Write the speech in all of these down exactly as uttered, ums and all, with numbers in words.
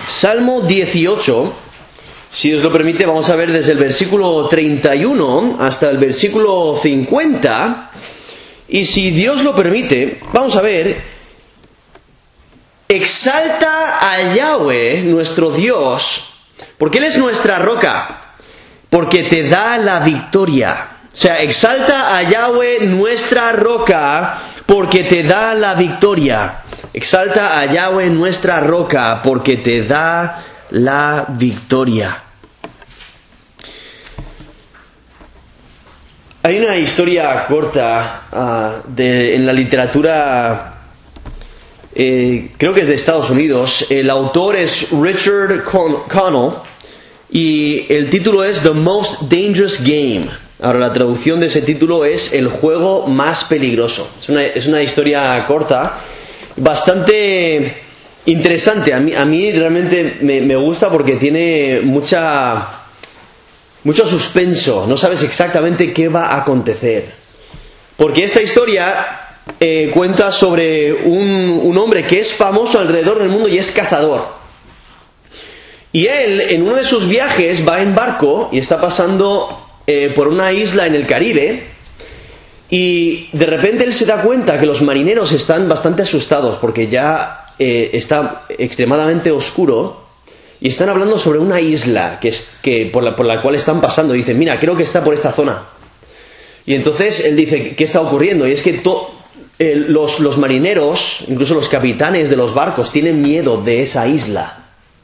Salmo dieciocho, si os lo permite, vamos a ver desde el versículo treinta y uno hasta el versículo cincuenta. Y si Dios lo permite, vamos a ver, exalta a Yahweh, nuestro Dios, porque Él es nuestra roca, porque te da la victoria. O sea, exalta a Yahweh, nuestra roca, porque te da la victoria. Exalta a Yahweh, nuestra roca, porque te da la victoria. Hay una historia corta uh, de, en la literatura, eh, creo que es de Estados Unidos. El autor es Richard Con- Connell y el título es The Most Dangerous Game. Ahora, la traducción de ese título es El juego más peligroso. Es una, es una historia corta, bastante interesante. A mí, a mí realmente me, me gusta porque tiene mucha, mucho suspenso. No sabes exactamente qué va a acontecer. Porque esta historia eh, cuenta sobre un, un hombre que es famoso alrededor del mundo y es cazador. Y él, en uno de sus viajes, va en barco y está pasando Eh, por una isla en el Caribe, y de repente él se da cuenta que los marineros están bastante asustados porque ya eh, está extremadamente oscuro y están hablando sobre una isla que es, que por, la, por la cual están pasando. Y dicen, mira, creo que está por esta zona. Y entonces él dice, ¿qué está ocurriendo? Y es que to, eh, los, los marineros, incluso los capitanes de los barcos, tienen miedo de esa isla.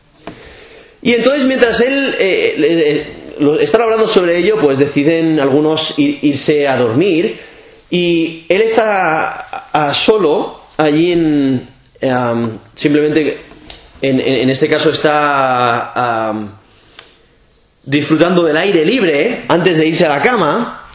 Y entonces mientras él eh, eh, están hablando sobre ello, pues deciden algunos ir, irse a dormir, y él está a, a solo allí en um, simplemente en, en, en este caso está um, disfrutando del aire libre antes de irse a la cama,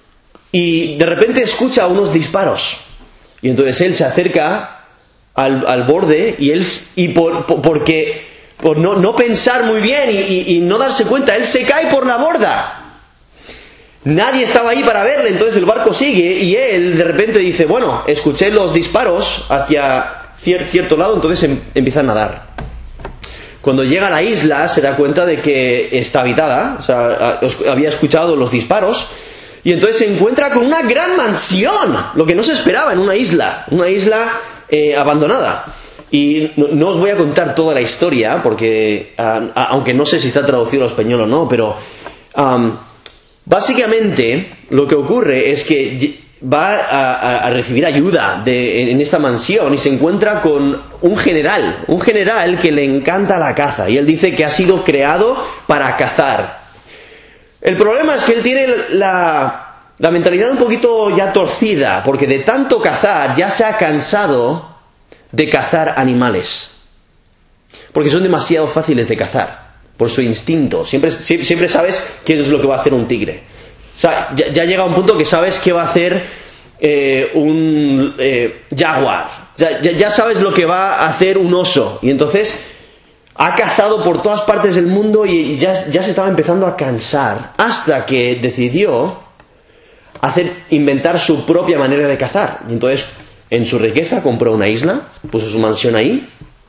y de repente escucha unos disparos, y entonces él se acerca al, al borde, y él y por, por porque por no, no pensar muy bien y, y, y no darse cuenta, él se cae por la borda. Nadie estaba ahí para verle, entonces el barco sigue y él de repente dice, bueno, escuché los disparos hacia cier- cierto lado, entonces em- empieza a nadar. Cuando llega a la isla se da cuenta de que está habitada, o sea, había escuchado los disparos, y entonces se encuentra con una gran mansión, lo que no se esperaba en una isla, una isla eh, abandonada. Y no, no os voy a contar toda la historia, porque uh, aunque no sé si está traducido al español o no, pero um, básicamente lo que ocurre es que va a, a recibir ayuda de, en esta mansión, y se encuentra con un general, un general que le encanta la caza, y él dice que ha sido creado para cazar. El problema es que él tiene la, la mentalidad un poquito ya torcida, porque de tanto cazar ya se ha cansado de cazar animales, porque son demasiado fáciles de cazar por su instinto. Siempre, siempre sabes qué es lo que va a hacer un tigre. O sea, ya, ya llega un punto que sabes qué va a hacer eh, un eh, jaguar. Ya, ya, ya sabes lo que va a hacer un oso. Y entonces ha cazado por todas partes del mundo y ya, ya se estaba empezando a cansar, hasta que decidió hacer, inventar su propia manera de cazar. Y entonces, en su riqueza, compró una isla, puso su mansión ahí,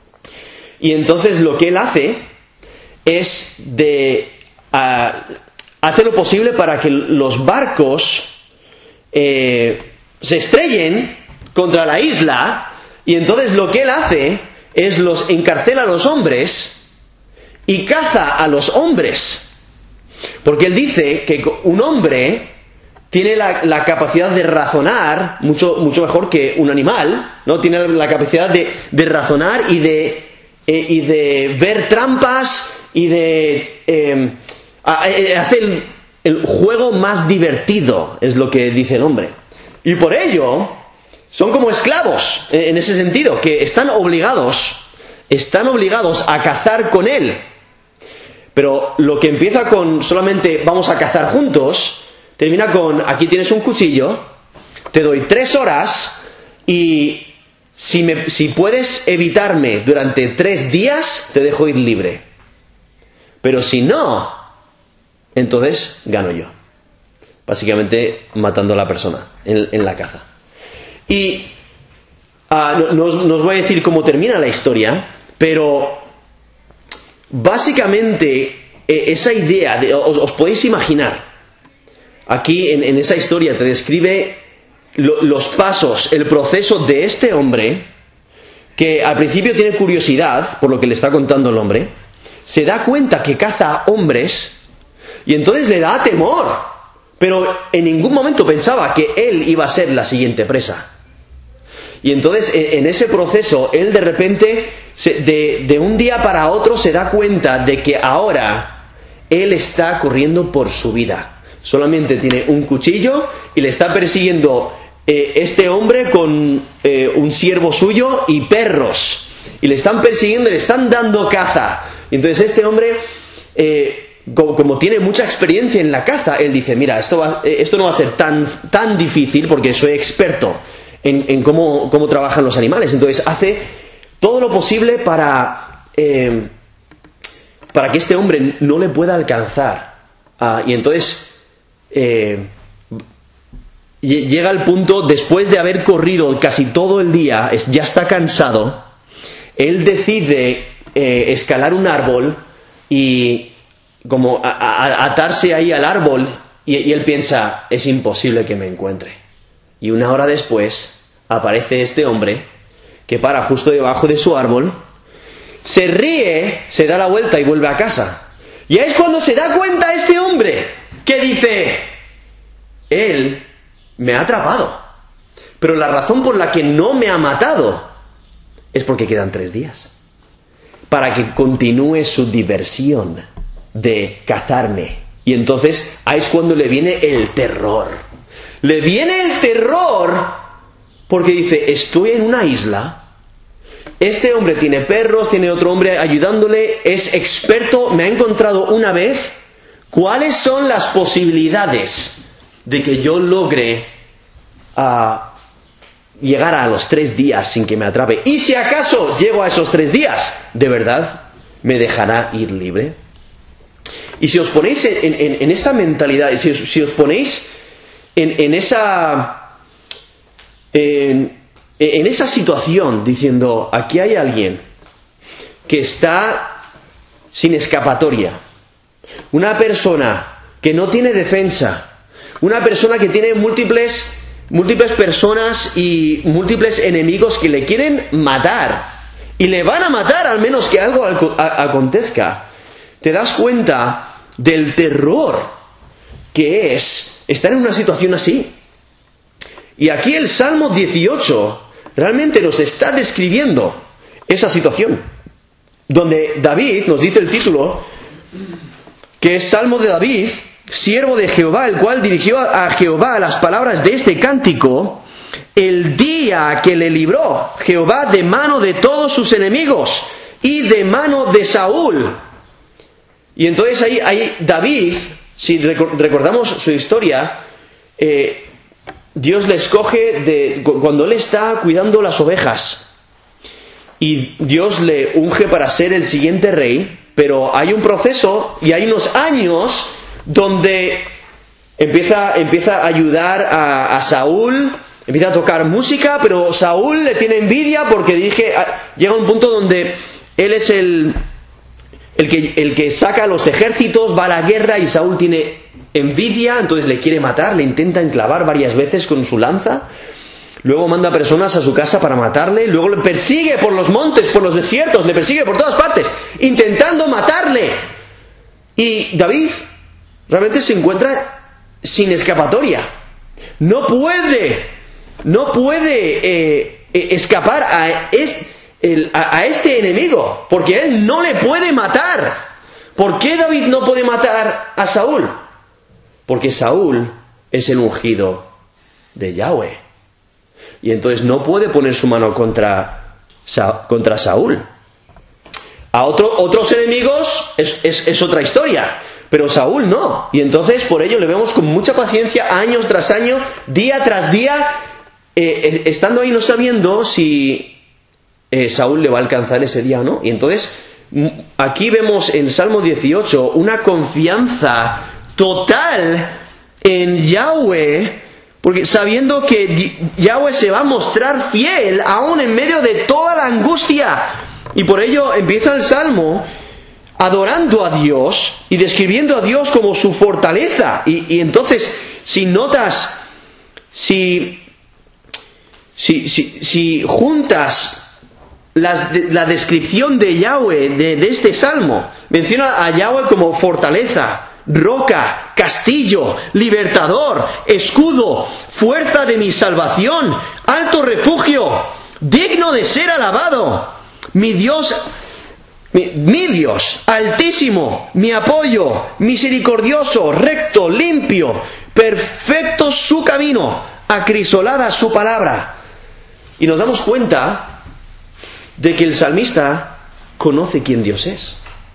y entonces lo que él hace es de uh, hacer lo posible para que los barcos eh, se estrellen contra la isla, y entonces lo que él hace es los encarcela a los hombres y caza a los hombres, porque él dice que un hombre tiene la, la capacidad de razonar mucho, mucho mejor que un animal, ¿no? Tiene la capacidad de, de razonar y de, eh, y de ver trampas y de eh, a, a, hacer el, el juego más divertido, es lo que dice el hombre. Y por ello son como esclavos, eh, en ese sentido, que están obligados, están obligados a cazar con él. Pero lo que empieza con solamente vamos a cazar juntos, termina con, aquí tienes un cuchillo, te doy tres horas y si, me, si puedes evitarme durante tres días, te dejo ir libre. Pero si no, entonces gano yo. Básicamente matando a la persona en, en la caza. Y uh, no, no, os, no os voy a decir cómo termina la historia, pero básicamente eh, esa idea, de, os, os podéis imaginar, aquí en, en esa historia te describe lo, los pasos, el proceso de este hombre, que al principio tiene curiosidad por lo que le está contando el hombre, se da cuenta que caza hombres y entonces le da temor, pero en ningún momento pensaba que él iba a ser la siguiente presa. Y entonces en ese proceso él de repente, de, de un día para otro, se da cuenta de que ahora él está corriendo por su vida. Solamente tiene un cuchillo y le está persiguiendo eh, este hombre con eh, un siervo suyo y perros. Y le están persiguiendo y le están dando caza. Y entonces este hombre, eh, como, como tiene mucha experiencia en la caza, él dice, mira, esto, va, esto no va a ser tan, tan difícil porque soy experto en, en cómo, cómo trabajan los animales. Entonces hace todo lo posible para, eh, para que este hombre no le pueda alcanzar. Ah, y entonces eh, llega al punto, después de haber corrido casi todo el día, es, ya está cansado, él decide eh, escalar un árbol y como a, a, atarse ahí al árbol, y, y él piensa, es imposible que me encuentre. Y una hora después aparece este hombre que para justo debajo de su árbol, se ríe, se da la vuelta y vuelve a casa. Y es cuando se da cuenta este hombre que dice, él me ha atrapado, pero la razón por la que no me ha matado es porque quedan tres días para que continúe su diversión de cazarme. Y entonces ahí es cuando le viene el terror. Le viene el terror porque dice, estoy en una isla, este hombre tiene perros, tiene otro hombre ayudándole, es experto, me ha encontrado una vez. ¿Cuáles son las posibilidades de que yo logre uh, llegar a los tres días sin que me atrape? Y si acaso llego a esos tres días, ¿de verdad me dejará ir libre? Y si os ponéis en, en, en esa mentalidad, si os, si os ponéis en, en esa en, en esa situación, diciendo, aquí hay alguien que está sin escapatoria, una persona que no tiene defensa, una persona que tiene múltiples múltiples personas y múltiples enemigos que le quieren matar y le van a matar al menos que algo acontezca, te das cuenta del terror que es estar en una situación así. Y aquí el Salmo dieciocho realmente nos está describiendo esa situación, donde David, nos dice el título, que es Salmo de David, siervo de Jehová, el cual dirigió a Jehová las palabras de este cántico el día que le libró Jehová de mano de todos sus enemigos y de mano de Saúl. Y entonces ahí, ahí David, si recordamos su historia, eh, Dios le escoge de, cuando él está cuidando las ovejas y Dios le unge para ser el siguiente rey, pero hay un proceso y hay unos años donde empieza, empieza a ayudar a, a Saúl, empieza a tocar música, pero Saúl le tiene envidia porque dije, llega un punto donde él es el, el, que, el que saca los ejércitos, va a la guerra y Saúl tiene envidia, entonces le quiere matar, le intenta enclavar varias veces con su lanza, luego manda personas a su casa para matarle, luego le persigue por los montes, por los desiertos, le persigue por todas partes, intentando matarle. Y David realmente se encuentra sin escapatoria. No puede, no puede eh, escapar a, es, el, a, a este enemigo, porque él no le puede matar. ¿Por qué David no puede matar a Saúl? Porque Saúl es el ungido de Yahweh. Y entonces no puede poner su mano contra, contra Saúl. A otro, otros enemigos es, es, es otra historia, pero Saúl no. Y entonces por ello le vemos con mucha paciencia, años tras año, día tras día, eh, estando ahí no sabiendo si eh, Saúl le va a alcanzar ese día o no. Y entonces aquí vemos en Salmo dieciocho una confianza total en Yahweh, porque sabiendo que Yahweh se va a mostrar fiel aún en medio de toda la angustia. Y por ello empieza el Salmo adorando a Dios y describiendo a Dios como su fortaleza. Y, y entonces, si notas, si, si, si, si juntas la, la descripción de Yahweh de, de este salmo, menciona a Yahweh como fortaleza, roca, castillo, libertador, escudo, fuerza de mi salvación, alto refugio, digno de ser alabado, mi Dios, mi, mi Dios, altísimo, mi apoyo, misericordioso, recto, limpio, perfecto su camino, acrisolada su palabra. Y nos damos cuenta de que el salmista conoce quién Dios es.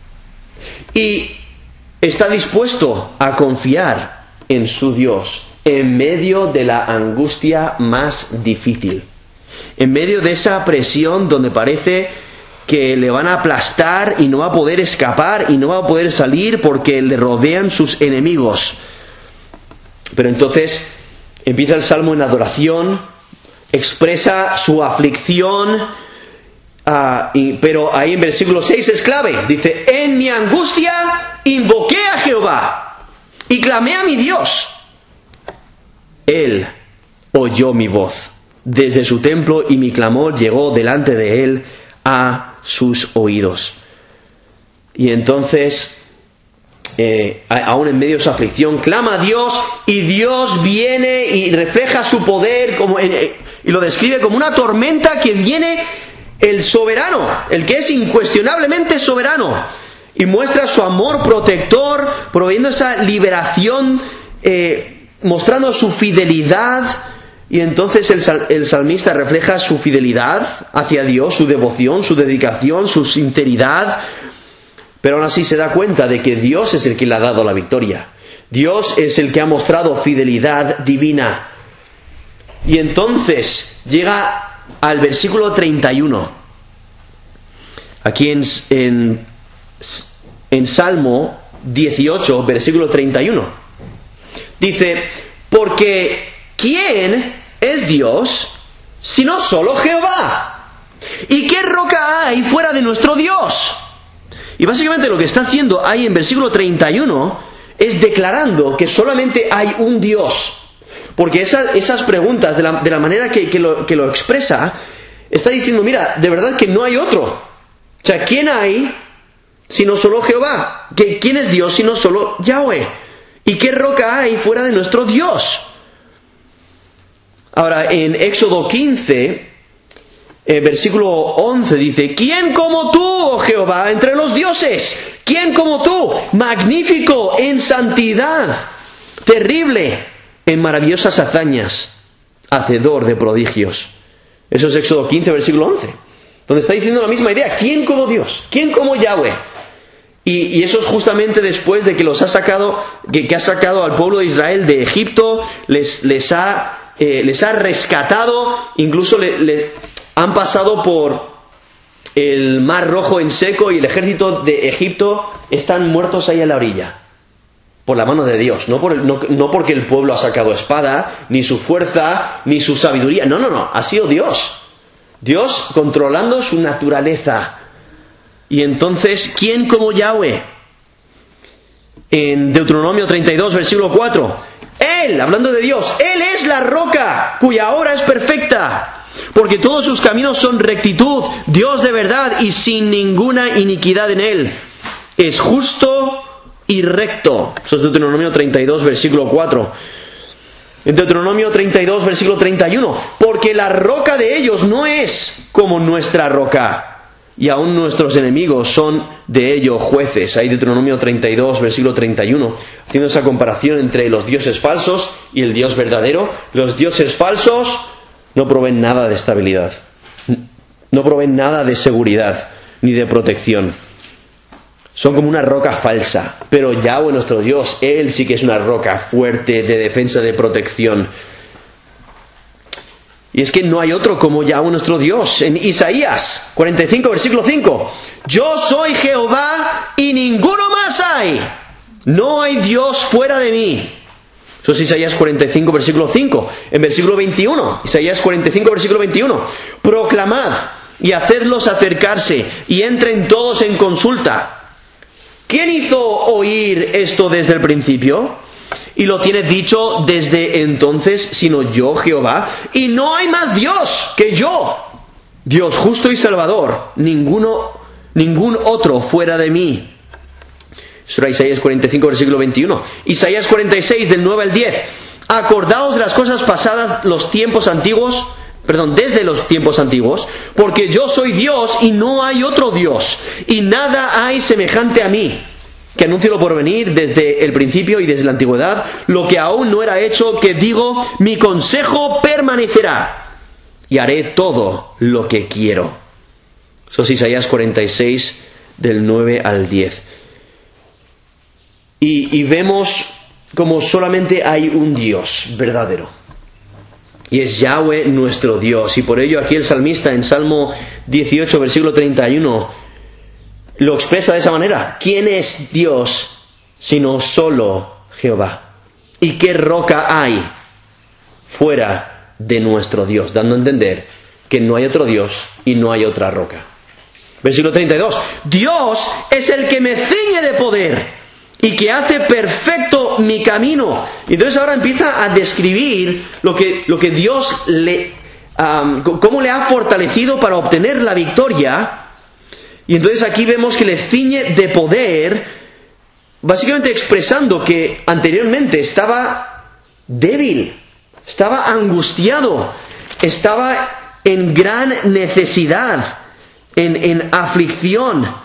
Y está dispuesto a confiar en su Dios en medio de la angustia más difícil, en medio de esa presión donde parece que le van a aplastar y no va a poder escapar y no va a poder salir porque le rodean sus enemigos. Pero entonces empieza el salmo en adoración, expresa su aflicción. Uh, y, pero ahí en versículo seis es clave. Dice: en mi angustia invoqué a Jehová y clamé a mi Dios. Él oyó mi voz desde su templo y mi clamor llegó delante de él a sus oídos. Y entonces, eh, aún en medio de su aflicción, clama a Dios y Dios viene y refleja su poder como en, eh, y lo describe como una tormenta que viene el soberano, el que es incuestionablemente soberano, y muestra su amor protector, proveyendo esa liberación, eh, mostrando su fidelidad. Y entonces el, sal, el salmista refleja su fidelidad hacia Dios, su devoción, su dedicación, su sinceridad, pero aún así se da cuenta de que Dios es el que le ha dado la victoria. Dios es el que ha mostrado fidelidad divina. Y entonces llega al versículo treinta y uno. Aquí en, en, en Salmo dieciocho, versículo treinta y uno. Dice: porque ¿quién es Dios sino solo Jehová? ¿Y qué roca hay fuera de nuestro Dios? Y básicamente lo que está haciendo ahí en versículo treinta y uno es declarando que solamente hay un Dios. Porque esas, esas preguntas, de la, de la manera que, que, lo, que lo expresa, está diciendo: mira, de verdad que no hay otro. O sea, ¿quién hay sino solo Jehová? ¿Quién es Dios sino solo Yahweh? ¿Y qué roca hay fuera de nuestro Dios? Ahora, en Éxodo quince, eh, versículo once, dice: ¿quién como tú, oh Jehová, entre los dioses? ¿Quién como tú, magnífico en santidad, terrible en maravillosas hazañas, hacedor de prodigios? Eso es Éxodo quince, versículo once, donde está diciendo la misma idea. ¿Quién como Dios? ¿Quién como Yahweh? Y, y eso es justamente después de que los ha sacado, que, que ha sacado al pueblo de Israel de Egipto, les, les, ha, eh, les ha rescatado, incluso le, le han pasado por el Mar Rojo en seco y el ejército de Egipto están muertos ahí a la orilla. Por la mano de Dios, no, por el, no, no porque el pueblo ha sacado espada, ni su fuerza, ni su sabiduría. No, no, no, ha sido Dios. Dios controlando su naturaleza. Y entonces, ¿quién como Yahweh? En Deuteronomio treinta y dos, versículo cuatro. Él, hablando de Dios, Él es la roca cuya obra es perfecta, porque todos sus caminos son rectitud, Dios de verdad y sin ninguna iniquidad en Él. Es justo y recto. Eso es Deuteronomio treinta y dos, versículo cuatro. En Deuteronomio treinta y dos, versículo treinta y uno. Porque la roca de ellos no es como nuestra roca, y aún nuestros enemigos son de ellos jueces. Ahí Deuteronomio treinta y dos, versículo treinta y uno. Haciendo esa comparación entre los dioses falsos y el Dios verdadero. Los dioses falsos no proveen nada de estabilidad, no proveen nada de seguridad ni de protección. Son como una roca falsa, pero Yahweh nuestro Dios, Él sí que es una roca fuerte de defensa, de protección. Y es que no hay otro como Yahweh nuestro Dios. En Isaías cuarenta y cinco, versículo cinco. Yo soy Jehová y ninguno más hay. No hay Dios fuera de mí. Eso es Isaías cuarenta y cinco, versículo cinco. En versículo veintiuno, Isaías cuarenta y cinco, versículo veintiuno. Proclamad y hacedlos acercarse y entren todos en consulta. ¿Quién hizo oír esto desde el principio? Y lo tiene dicho desde entonces, sino yo, Jehová, y no hay más Dios que yo, Dios justo y salvador, ninguno, ningún otro fuera de mí. Eso era Isaías cuarenta y cinco, versículo veintiuno. Isaías cuarenta y seis, del nueve al diez. Acordaos de las cosas pasadas, los tiempos antiguos, perdón, desde los tiempos antiguos, porque yo soy Dios y no hay otro Dios, y nada hay semejante a mí, que anuncio lo porvenir desde el principio y desde la antigüedad, lo que aún no era hecho, que digo, mi consejo permanecerá, y haré todo lo que quiero. Eso es Isaías cuarenta y seis, del nueve al diez. Y, y vemos como solamente hay un Dios verdadero. Y es Yahweh nuestro Dios. Y por ello aquí el salmista en Salmo dieciocho, versículo treinta y uno, lo expresa de esa manera. ¿Quién es Dios sino solo Jehová? ¿Y qué roca hay fuera de nuestro Dios? Dando a entender que no hay otro Dios y no hay otra roca. Versículo treinta y dos. Dios es el que me ciñe de poder y que hace perfecto mi camino. Y entonces ahora empieza a describir lo que, lo que Dios le, um, cómo le ha fortalecido para obtener la victoria. Y entonces aquí vemos que le ciñe de poder, básicamente expresando que anteriormente estaba débil, estaba angustiado, estaba en gran necesidad, en, en aflicción.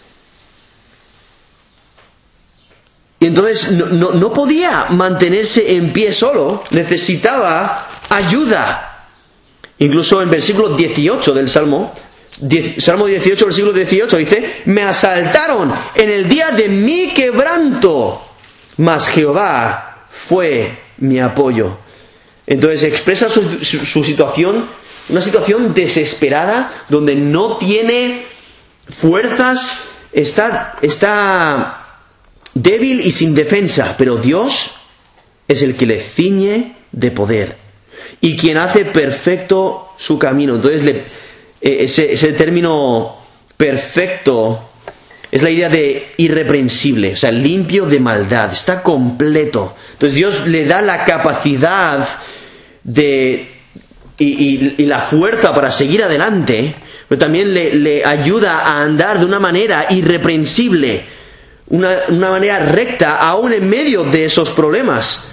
Y entonces no, no, no podía mantenerse en pie solo, necesitaba ayuda. Incluso en versículo dieciocho del Salmo, diez, Salmo dieciocho, versículo dieciocho, dice, me asaltaron en el día de mi quebranto, mas Jehová fue mi apoyo. Entonces expresa su, su, su situación, una situación desesperada, donde no tiene fuerzas, está... está débil y sin defensa, pero Dios es el que le ciñe de poder y quien hace perfecto su camino. Entonces le, ese, ese término perfecto es la idea de irreprensible, o sea, limpio de maldad, está completo. Entonces Dios le da la capacidad de y, y, y la fuerza para seguir adelante, pero también le, le ayuda a andar de una manera irreprensible, Una, una manera recta, aún en medio de esos problemas.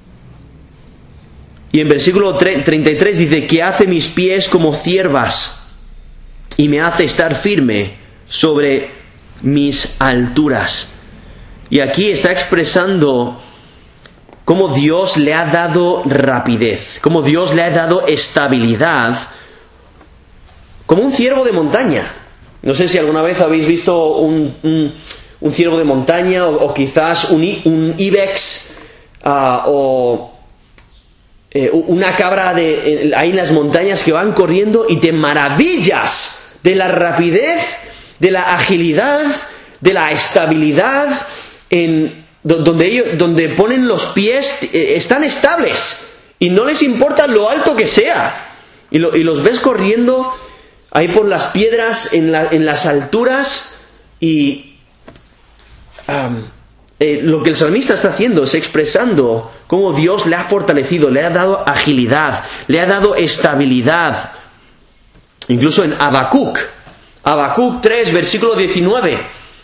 Y en versículo treinta y tres dice, que hace mis pies como ciervas y me hace estar firme sobre mis alturas. Y aquí está expresando cómo Dios le ha dado rapidez, cómo Dios le ha dado estabilidad, como un ciervo de montaña. No sé si alguna vez habéis visto un... un un ciervo de montaña o, o quizás un, un ibex uh, o eh, una cabra de, eh, ahí en las montañas que van corriendo y te maravillas de la rapidez, de la agilidad, de la estabilidad, en, donde, ellos, donde ponen los pies, eh, están estables y no les importa lo alto que sea. Y, lo, y los ves corriendo ahí por las piedras, en, la, en las alturas y... Um, eh, lo que el salmista está haciendo es expresando cómo Dios le ha fortalecido, le ha dado agilidad, le ha dado estabilidad. Incluso en Habacuc, Habacuc tres, versículo diecinueve,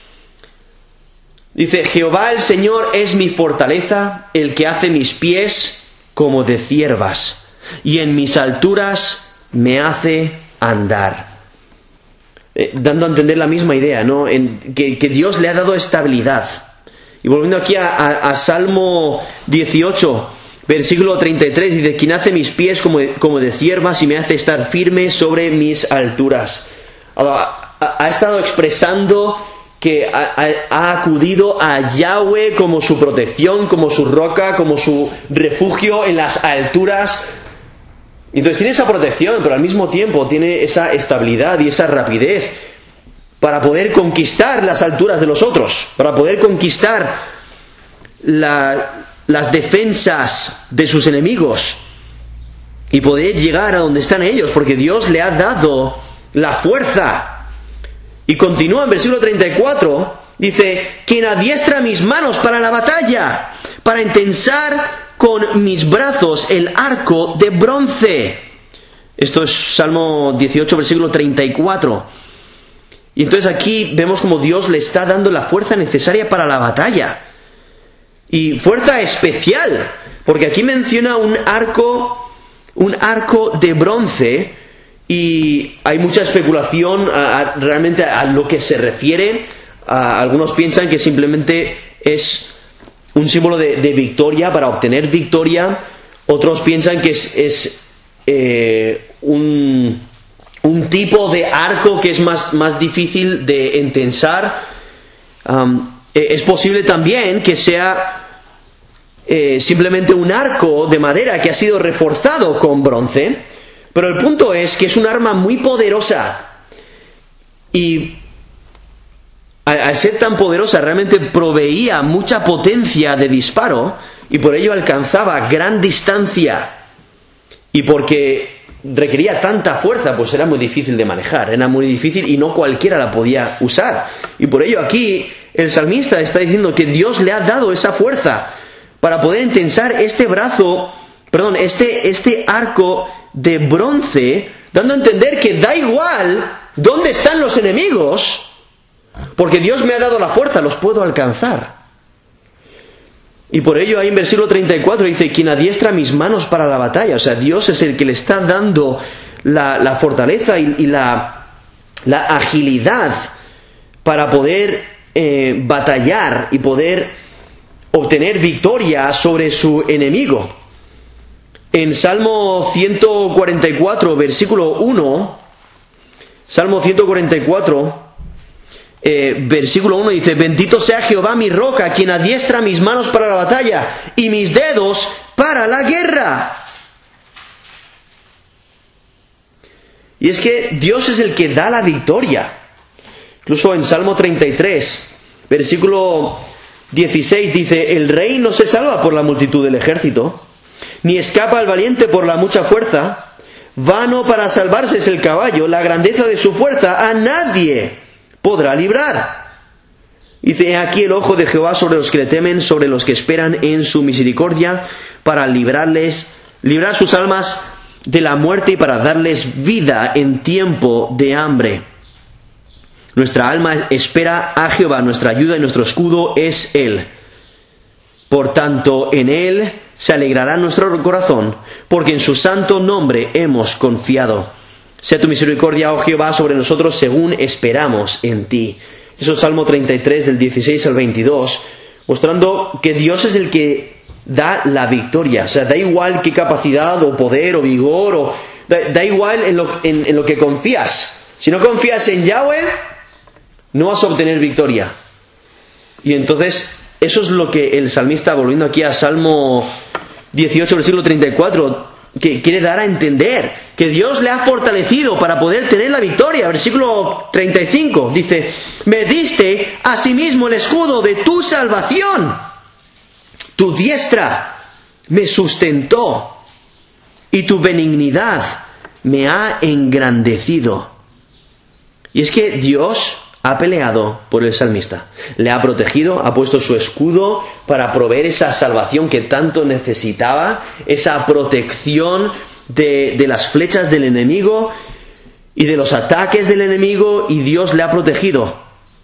dice, Jehová el Señor es mi fortaleza, el que hace mis pies como de ciervas, y en mis alturas me hace andar. Eh, dando a entender la misma idea, ¿no? En, que, que Dios le ha dado estabilidad. Y volviendo aquí a, a, a Salmo dieciocho, versículo treinta y tres, dice, quien hace mis pies como de, como de ciervas y me hace estar firme sobre mis alturas. Ha, ha, ha estado expresando que ha, ha, ha acudido a Yahweh como su protección, como su roca, como su refugio en las alturas. Entonces tiene esa protección, pero al mismo tiempo tiene esa estabilidad y esa rapidez para poder conquistar las alturas de los otros, para poder conquistar la, las defensas de sus enemigos y poder llegar a donde están ellos, porque Dios le ha dado la fuerza. Y continúa en versículo treinta y cuatro Dice, quien adiestra mis manos para la batalla, para entensar con mis brazos el arco de bronce. Esto es Salmo dieciocho, versículo treinta y cuatro. Y entonces aquí vemos como Dios le está dando la fuerza necesaria para la batalla. Y fuerza especial, porque aquí menciona un arco, un arco de bronce, y hay mucha especulación a, a, realmente a lo que se refiere. A, algunos piensan que simplemente es un símbolo de, de victoria, para obtener victoria. Otros piensan que es, es eh, un, un tipo de arco que es más, más difícil de entensar. Um, es posible también que sea eh, simplemente un arco de madera que ha sido reforzado con bronce, pero el punto es que es un arma muy poderosa, y al ser tan poderosa realmente proveía mucha potencia de disparo, y por ello alcanzaba gran distancia, y porque requería tanta fuerza, pues era muy difícil de manejar, era muy difícil y no cualquiera la podía usar. Y por ello aquí el salmista está diciendo que Dios le ha dado esa fuerza para poder entensar este brazo, perdón, este, este arco de bronce, dando a entender que da igual dónde están los enemigos, porque Dios me ha dado la fuerza, los puedo alcanzar. Y por ello ahí en versículo treinta y cuatro dice, quien adiestra mis manos para la batalla. O sea, Dios es el que le está dando la, la fortaleza y, y la, la agilidad para poder eh, batallar y poder obtener victoria sobre su enemigo. En Salmo ciento cuarenta y cuatro, versículo uno, Salmo ciento cuarenta y cuatro, Eh, versículo uno dice, bendito sea Jehová mi roca, quien adiestra mis manos para la batalla y mis dedos para la guerra. Y es que Dios es el que da la victoria. Incluso en Salmo treinta y tres, versículo dieciséis dice, el rey no se salva por la multitud del ejército, ni escapa el valiente por la mucha fuerza. Vano para salvarse es el caballo, la grandeza de su fuerza a nadie podrá librar. Dice, aquí el ojo de Jehová sobre los que le temen, sobre los que esperan en su misericordia, para librarles, librar sus almas de la muerte y para darles vida en tiempo de hambre. Nuestra alma espera a Jehová, nuestra ayuda y nuestro escudo es Él. Por tanto, en Él se alegrará nuestro corazón, porque en su santo nombre hemos confiado. Sea tu misericordia, oh Jehová, sobre nosotros según esperamos en ti. Eso es Salmo treinta y tres, del dieciséis al veintidós, mostrando que Dios es el que da la victoria. O sea, da igual qué capacidad o poder o vigor, o da, da igual en lo, en, en lo que confías. Si no confías en Yahweh, no vas a obtener victoria. Y entonces, eso es lo que el salmista, volviendo aquí a Salmo dieciocho, versículo treinta y cuatro, que quiere dar a entender que Dios le ha fortalecido para poder tener la victoria. Versículo treinta y cinco dice, me diste asimismo el escudo de tu salvación, tu diestra me sustentó y tu benignidad me ha engrandecido. Y es que Dios ha peleado por el salmista, le ha protegido, ha puesto su escudo para proveer esa salvación que tanto necesitaba, esa protección de, de las flechas del enemigo y de los ataques del enemigo, y Dios le ha protegido.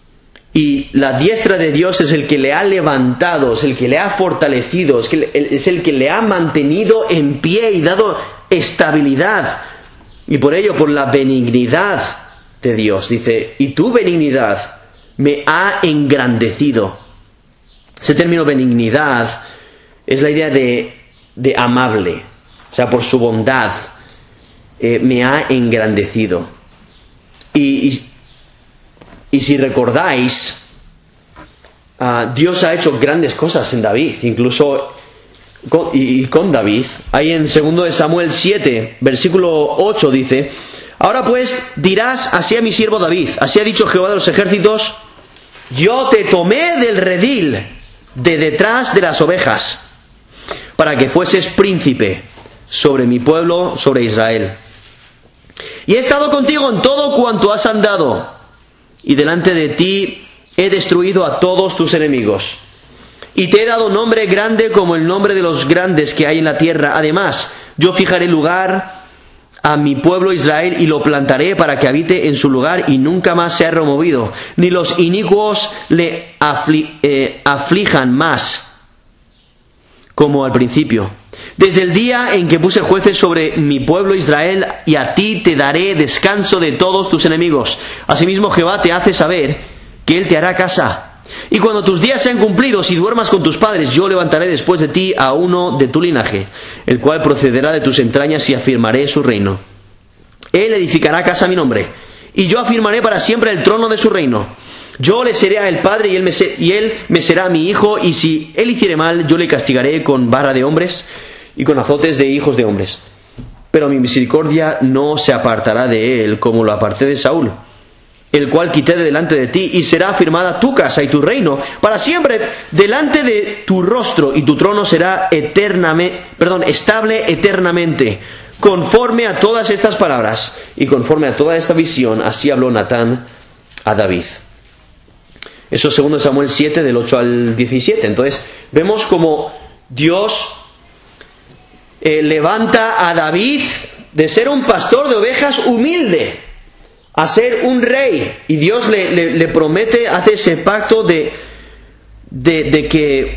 Y la diestra de Dios es el que le ha levantado, es el que le ha fortalecido, es, que, es el que le ha mantenido en pie y dado estabilidad. Y por ello, por la benignidad de Dios, dice, y tu benignidad me ha engrandecido. Ese término benignidad es la idea de, de amable, o sea, por su bondad eh, me ha engrandecido. Y, y, y si recordáis, uh, Dios ha hecho grandes cosas en David, incluso con, y, y con David. Ahí en segundo de Samuel siete, versículo ocho dice, ahora pues dirás así a mi siervo David, así ha dicho Jehová de los ejércitos, yo te tomé del redil de detrás de las ovejas, para que fueses príncipe sobre mi pueblo, sobre Israel. Y he estado contigo en todo cuanto has andado, y delante de ti he destruido a todos tus enemigos. Y te he dado nombre grande como el nombre de los grandes que hay en la tierra. Además, yo fijaré lugar a mi pueblo Israel y lo plantaré para que habite en su lugar y nunca más sea removido, ni los inicuos le afli- eh, aflijan más, como al principio. Desde el día en que puse jueces sobre mi pueblo Israel, y a ti te daré descanso de todos tus enemigos. Asimismo Jehová te hace saber que Él te hará casa. Y cuando tus días sean cumplidos y duermas con tus padres, yo levantaré después de ti a uno de tu linaje, el cual procederá de tus entrañas, y afirmaré su reino. Él edificará casa a mi nombre, y yo afirmaré para siempre el trono de su reino. Yo le seré a el padre, y él, me se- y él me será mi hijo, y si él hiciere mal, yo le castigaré con vara de hombres y con azotes de hijos de hombres. Pero mi misericordia no se apartará de él, como lo aparté de Saúl, el cual quité de delante de ti, y será afirmada tu casa y tu reino para siempre delante de tu rostro, y tu trono será eternamente, perdón, estable eternamente. Conforme a todas estas palabras y conforme a toda esta visión, así habló Natán a David. Eso es segundo Samuel siete, del ocho al diecisiete. Entonces, vemos como Dios eh, levanta a David de ser un pastor de ovejas humilde a ser un rey, y Dios le, le, le promete, hace ese pacto de, de, de que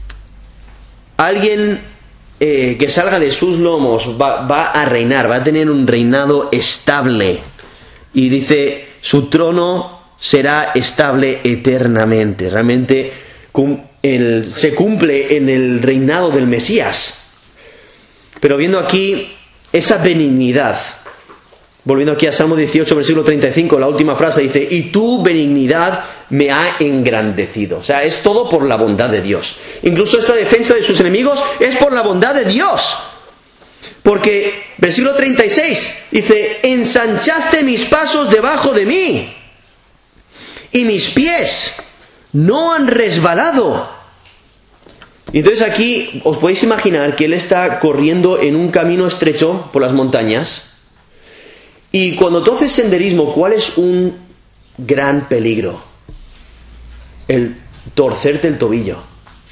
alguien eh, que salga de sus lomos va, va a reinar, va a tener un reinado estable, y dice, su trono será estable eternamente. Realmente cum, el, se cumple en el reinado del Mesías. Pero viendo aquí esa benignidad, volviendo aquí a Salmo dieciocho, versículo treinta y cinco, la última frase dice, y tu benignidad me ha engrandecido. O sea, es todo por la bondad de Dios. Incluso esta defensa de sus enemigos es por la bondad de Dios. Porque, versículo treinta y seis, dice, ensanchaste mis pasos debajo de mí, y mis pies no han resbalado. Y entonces aquí os podéis imaginar que él está corriendo en un camino estrecho por las montañas. Y cuando tú haces senderismo, ¿cuál es un gran peligro? El torcerte el tobillo.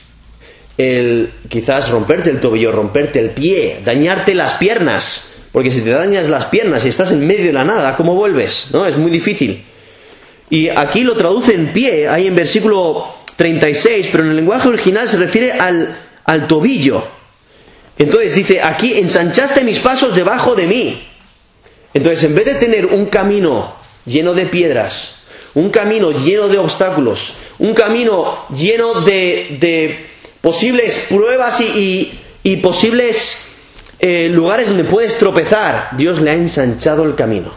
El quizás romperte el tobillo, romperte el pie, dañarte las piernas. Porque si te dañas las piernas y estás en medio de la nada, ¿cómo vuelves? ¿No? Es muy difícil. Y aquí lo traduce en pie, ahí en versículo treinta y seis, pero en el lenguaje original se refiere al, al tobillo. Entonces dice, aquí ensanchaste mis pasos debajo de mí. Entonces, en vez de tener un camino lleno de piedras, un camino lleno de obstáculos, un camino lleno de, de posibles pruebas y, y, y posibles eh, lugares donde puedes tropezar, Dios le ha ensanchado el camino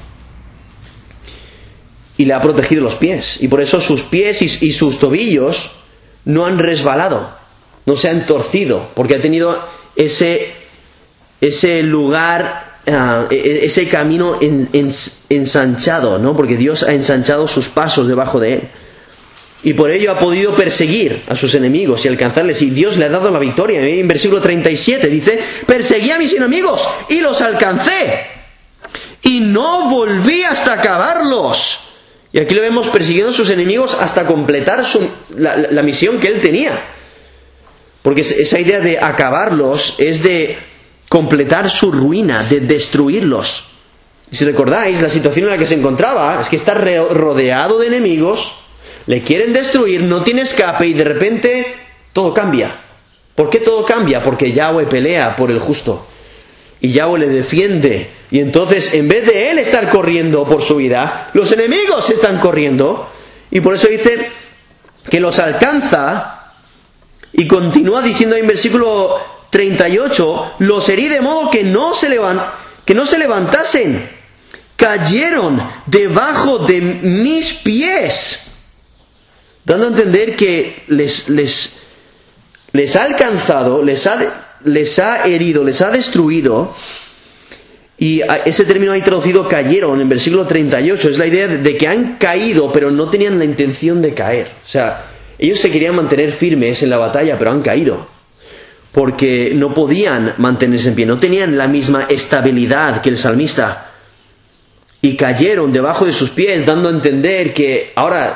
y le ha protegido los pies. Y por eso sus pies y, y sus tobillos no han resbalado, no se han torcido, porque ha tenido ese, ese lugar, Uh, ese camino en, en, ensanchado, ¿no? Porque Dios ha ensanchado sus pasos debajo de él, y por ello ha podido perseguir a sus enemigos y alcanzarles, y Dios le ha dado la victoria. En versículo treinta y siete dice, perseguí a mis enemigos y los alcancé, y no volví hasta acabarlos. Y aquí lo vemos persiguiendo a sus enemigos hasta completar su, la, la misión que él tenía, porque esa idea de acabarlos es de completar su ruina, de destruirlos. Y si recordáis, la situación en la que se encontraba es que está rodeado de enemigos, le quieren destruir, no tiene escape, y de repente todo cambia. ¿Por qué todo cambia? Porque Yahweh pelea por el justo, y Yahweh le defiende, y entonces en vez de él estar corriendo por su vida, los enemigos están corriendo, y por eso dice que los alcanza, y continúa diciendo ahí en versículo treinta y ocho, los herí de modo que no se levant, que no se levantasen, cayeron debajo de mis pies, dando a entender que les, les, les ha alcanzado, les ha, les ha herido, les ha destruido. Y ese término ahí traducido cayeron en versículo treinta y ocho, es la idea de que han caído, pero no tenían la intención de caer. O sea, ellos se querían mantener firmes en la batalla, pero han caído porque no podían mantenerse en pie, no tenían la misma estabilidad que el salmista, y cayeron debajo de sus pies, dando a entender que ahora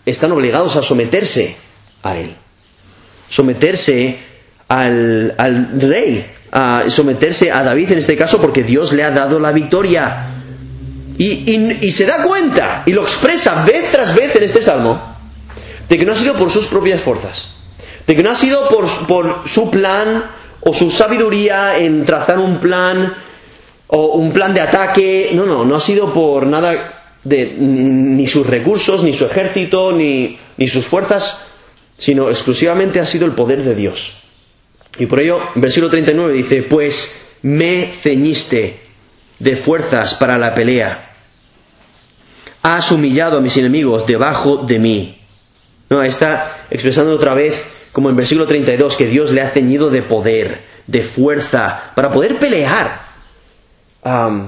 están obligados a someterse a él. Someterse al, al rey, a someterse a David en este caso, porque Dios le ha dado la victoria. Y, y, y se da cuenta, y lo expresa vez tras vez en este salmo, de que no ha sido por sus propias fuerzas, de que no ha sido por, por su plan o su sabiduría en trazar un plan o un plan de ataque. No, no, no ha sido por nada de ni, ni sus recursos, ni su ejército, ni, ni sus fuerzas, sino exclusivamente ha sido el poder de Dios. Y por ello, en versículo treinta y nueve dice: pues me ceñiste de fuerzas para la pelea, has humillado a mis enemigos debajo de mí. No, está expresando otra vez, como en versículo treinta y dos, que Dios le ha ceñido de poder, de fuerza, para poder pelear. Um,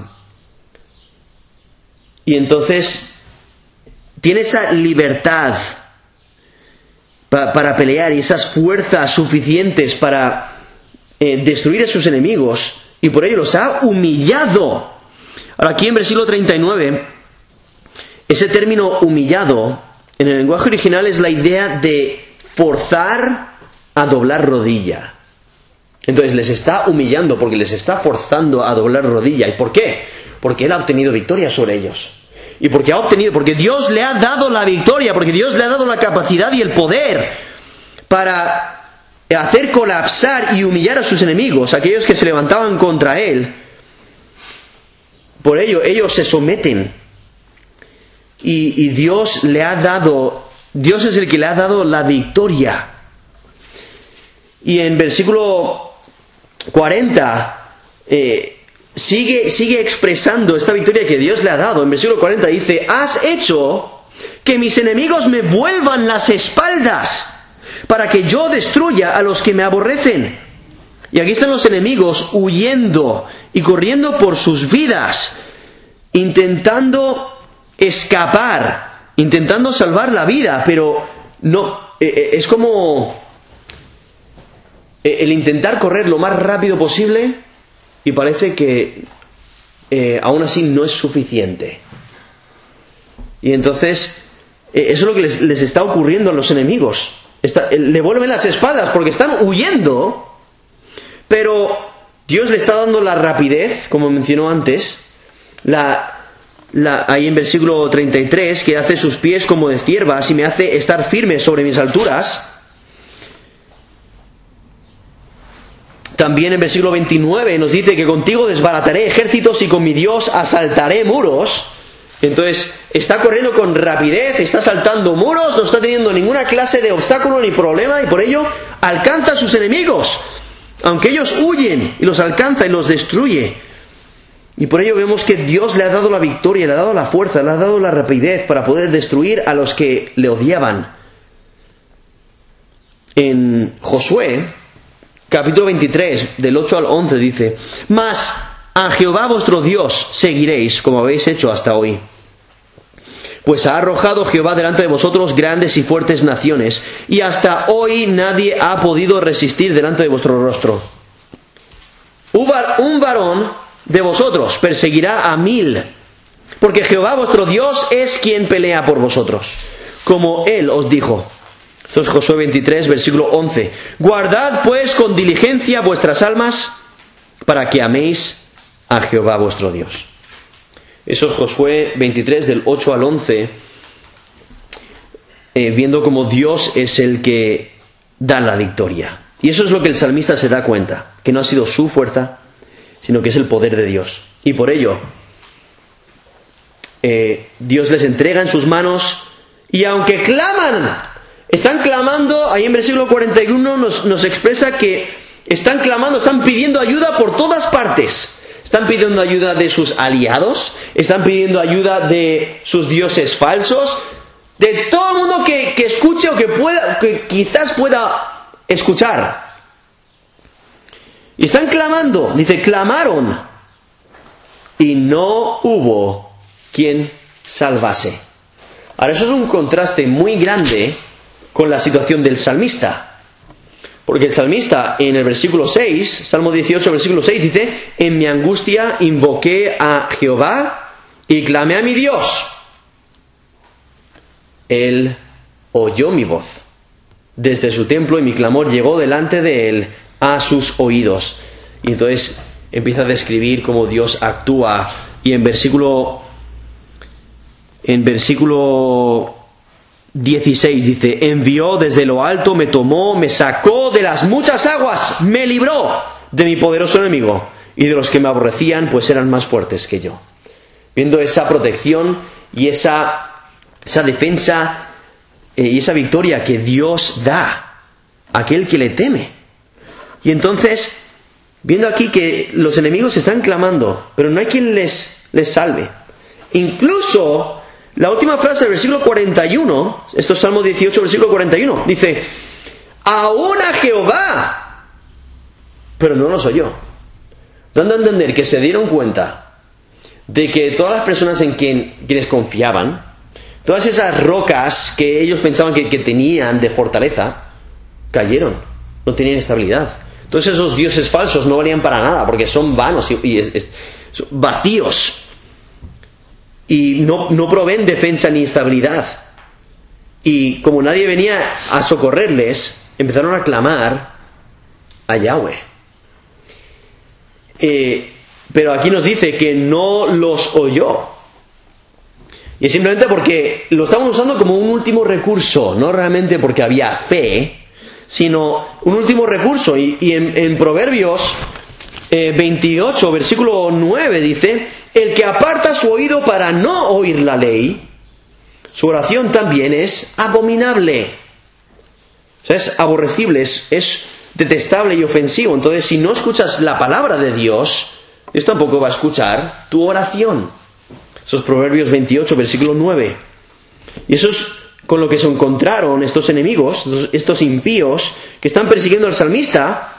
y entonces tiene esa libertad pa, para pelear y esas fuerzas suficientes para eh, destruir a sus enemigos, y por ello los ha humillado. Ahora, aquí en versículo treinta y nueve, ese término humillado en el lenguaje original es la idea de forzar a doblar rodilla. Entonces les está humillando porque les está forzando a doblar rodilla. ¿Y por qué? Porque Él ha obtenido victoria sobre ellos. Y porque ha obtenido, porque Dios le ha dado la victoria, porque Dios le ha dado la capacidad y el poder para hacer colapsar y humillar a sus enemigos, aquellos que se levantaban contra Él. Por ello, ellos se someten. Y, y Dios le ha dado, Dios es el que le ha dado la victoria. Y en versículo cuarenta eh, sigue, sigue expresando esta victoria que Dios le ha dado. En versículo cuarenta dice: has hecho que mis enemigos me vuelvan las espaldas, para que yo destruya a los que me aborrecen. Y aquí están los enemigos huyendo y corriendo por sus vidas, intentando escapar, intentando salvar la vida, pero no, eh, es como el intentar correr lo más rápido posible, y parece que eh, aún así no es suficiente. Y entonces eh, eso es lo que les, les está ocurriendo a los enemigos. Está, eh, le vuelven las espaldas porque están huyendo, pero Dios le está dando la rapidez, como mencionó antes, la La, ahí en versículo treinta y tres, que hace sus pies como de ciervas y me hace estar firme sobre mis alturas. También en versículo veintinueve nos dice que contigo desbarataré ejércitos y con mi Dios asaltaré muros. Entonces está corriendo con rapidez, está saltando muros, no está teniendo ninguna clase de obstáculo ni problema, y por ello alcanza a sus enemigos, aunque ellos huyen, y los alcanza y los destruye. Y por ello vemos que Dios le ha dado la victoria, le ha dado la fuerza, le ha dado la rapidez para poder destruir a los que le odiaban. En Josué, capítulo veintitrés, del ocho al once, dice: mas a Jehová vuestro Dios seguiréis, como habéis hecho hasta hoy. Pues ha arrojado Jehová delante de vosotros grandes y fuertes naciones, y hasta hoy nadie ha podido resistir delante de vuestro rostro. Un varón de vosotros perseguirá a mil, porque Jehová vuestro Dios es quien pelea por vosotros, como Él os dijo. Esto es Josué veintitrés, versículo once. Guardad pues con diligencia vuestras almas, para que améis a Jehová vuestro Dios. Eso es Josué veintitrés, del ocho al once, eh, viendo cómo Dios es el que da la victoria. Y eso es lo que el salmista se da cuenta, que no ha sido su fuerza, sino que es el poder de Dios. Y por ello, eh, Dios les entrega en sus manos, y aunque claman, están clamando, ahí en versículo cuarenta y uno nos, nos expresa que están clamando, están pidiendo ayuda por todas partes. Están pidiendo ayuda de sus aliados, están pidiendo ayuda de sus dioses falsos, de todo el mundo que, que escuche o que pueda, que quizás pueda escuchar. Y están clamando, dice, clamaron, y no hubo quien salvase. Ahora, eso es un contraste muy grande con la situación del salmista. Porque el salmista en el versículo seis, Salmo dieciocho, versículo seis, dice: en mi angustia invoqué a Jehová y clamé a mi Dios. Él oyó mi voz desde su templo y mi clamor llegó delante de él a sus oídos. Y entonces empieza a describir cómo Dios actúa. Y en versículo en versículo dieciséis dice: envió desde lo alto, me tomó, me sacó de las muchas aguas, me libró de mi poderoso enemigo y de los que me aborrecían, pues eran más fuertes que yo. Viendo esa protección y esa, esa defensa eh, y esa victoria que Dios da a aquel que le teme. Y entonces, viendo aquí que los enemigos están clamando, pero no hay quien les, les salve. Incluso la última frase del versículo cuarenta y uno, esto es Salmo dieciocho, versículo cuarenta y uno, dice: aún a Jehová, pero no los oyó. Dando a entender que se dieron cuenta de que todas las personas en quien, quienes confiaban, todas esas rocas que ellos pensaban que, que tenían de fortaleza, cayeron, no tenían estabilidad. Todos esos dioses falsos no valían para nada, porque son vanos y, y es, es, vacíos. Y no, no proveen defensa ni estabilidad. Y como nadie venía a socorrerles, empezaron a clamar a Yahweh. Eh, pero aquí nos dice que no los oyó. Y es simplemente porque lo estaban usando como un último recurso, no realmente porque había fe, sino un último recurso. Y, y en, en Proverbios eh, veintiocho, versículo nueve dice: el que aparta su oído para no oír la ley, su oración también es abominable. O sea, es aborrecible, es, es detestable y ofensivo. Entonces, si no escuchas la palabra de Dios, Dios tampoco va a escuchar tu oración. Esos Proverbios veintiocho, versículo nueve. Y eso es con lo que se encontraron estos enemigos, estos impíos, que están persiguiendo al salmista,